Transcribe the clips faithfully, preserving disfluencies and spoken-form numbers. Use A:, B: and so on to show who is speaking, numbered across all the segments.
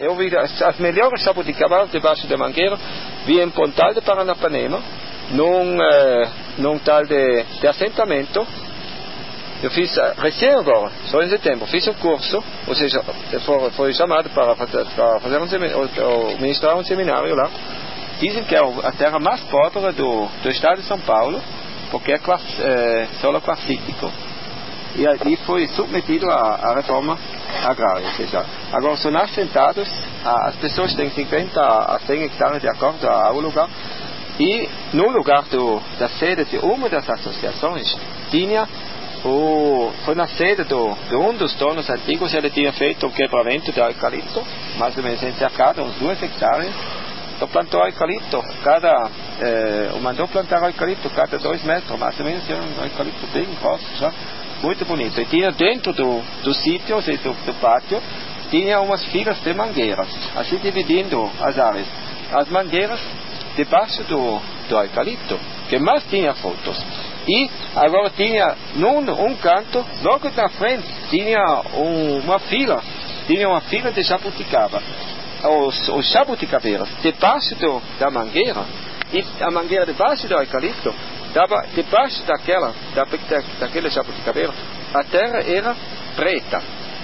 A: Eu vi as, as melhores jabuticabeiras debaixo da mangueira, vi em Pontal de Paranapanema, num, uh, num tal de, de assentamento. Eu fiz, recém agora, só em setembro, fiz um curso, ou seja, foi, foi chamado para fazer, para fazer um seminário, ou, ministrar um seminário lá. Dizem que é a terra mais pobre do, do estado de São Paulo, porque é, é solo quarcítico. E ali foi submetido à, à reforma agrária, ou seja, agora são assentados, as pessoas têm cinquenta a cem hectares de acordo ao lugar, e no lugar do, da sede de uma das associações, tinha o, foi na sede do, de um dos donos antigos, ele tinha feito um quebramento de eucalipto, mais ou menos encercado, uns dois hectares, então plantou eucalipto, cada, eh, mandou plantar eucalipto cada dois metros, mais ou menos, um eucalipto bem grosso, já, muito bonito. E tinha dentro do, do sítio, ou seja, do, do pátio, tinha umas filas de mangueiras, assim dividindo as áreas. As mangueiras debaixo do, do eucalipto, que mais tinha frutos. E agora tinha, num um canto, logo na frente, tinha um, uma fila, tinha uma fila de jabuticaba. Os, os jabuticabeiras debaixo do, da mangueira, e a mangueira debaixo do eucalipto, dava, debaixo daquela, da, daquela jabuticabeira, a terra era preta.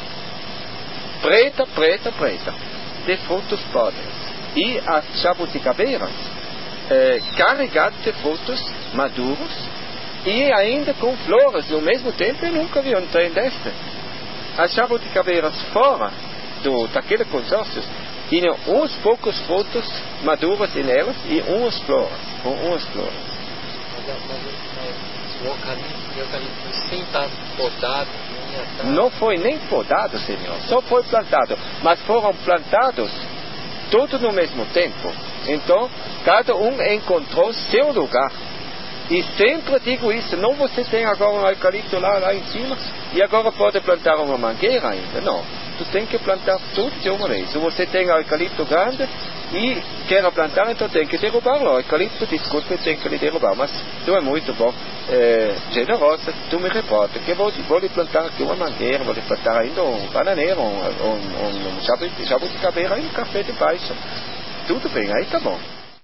A: Preta, preta, preta, de frutos podres. E as jabuticabeiras, eh, carregadas de frutos maduros, e ainda com flores no mesmo tempo. Eu nunca vi um trem deste. As jabuticabeiras fora do, daquele consórcio tinham uns poucos frutos maduros em elas e umas flores, com umas flores.
B: Mas, mas, mas o eucalipto, o eucalipto sem estar podado, tá...
A: não foi nem podado, senhor, só foi plantado, mas foram plantados tudo no mesmo tempo. Então cada um encontrou seu lugar. E sempre digo isso, não você tem agora um eucalipto lá, lá em cima e agora pode plantar uma mangueira ainda, não. Tu tem que plantar tudo de uma vez. Se você tem um eucalipto grande e quer plantar, então tem que derrubar o eucalipto, desculpe, tem que lhe derrubar. Mas tu é muito bom, é, generosa, tu me reporta que vou, vou lhe plantar aqui uma mangueira, vou lhe plantar ainda um bananeiro, um, um, um, um jabuticabeira e um café de baixo. Tudo bem, aí tá bom.